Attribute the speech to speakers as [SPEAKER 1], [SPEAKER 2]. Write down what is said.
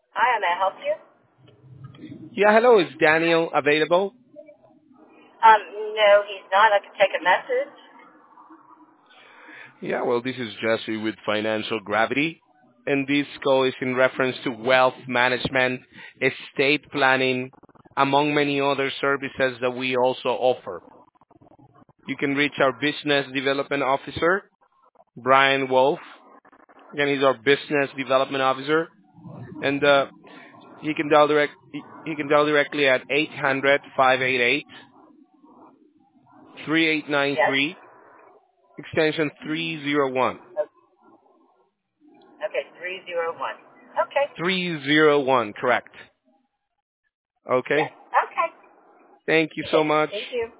[SPEAKER 1] Hi, may I help you?
[SPEAKER 2] Yeah, hello. Is Daniel available?
[SPEAKER 1] No, he's not. I can take a message.
[SPEAKER 2] Yeah, well, this is Jesse with Financial Gravity, and this call is in reference to wealth management, estate planning, among many other services that we also offer. You can reach our business development officer, Brian Wolf. Again, he's our business development officer, and he can dial directly at 800-588-3893,
[SPEAKER 1] Yes.
[SPEAKER 2] extension 301.
[SPEAKER 1] Okay, 301. Okay.
[SPEAKER 2] 301, correct.
[SPEAKER 1] Yes.
[SPEAKER 2] Okay.
[SPEAKER 1] Okay.
[SPEAKER 2] Thank you so
[SPEAKER 1] Okay.
[SPEAKER 2] much.
[SPEAKER 1] Thank you.